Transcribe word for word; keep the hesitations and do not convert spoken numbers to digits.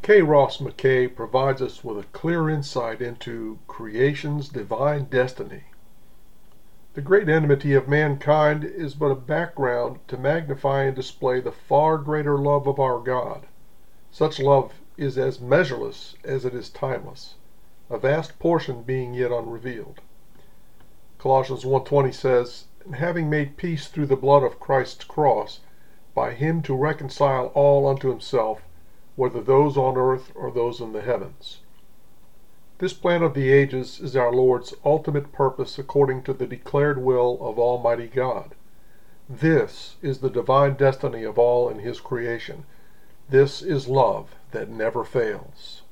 K. Ross McKay provides us with a clear insight into creation's divine destiny. The great enmity of mankind is but a background to magnify and display the far greater love of our God. Such love is as measureless as it is timeless, a vast portion being yet unrevealed. Colossians one twenty says, "And having made peace through the blood of Christ's cross, by him to reconcile all unto himself, whether those on earth or those in the heavens." This plan of the ages is our Lord's ultimate purpose according to the declared will of Almighty God. This is the divine destiny of all in his creation. This is love that never fails.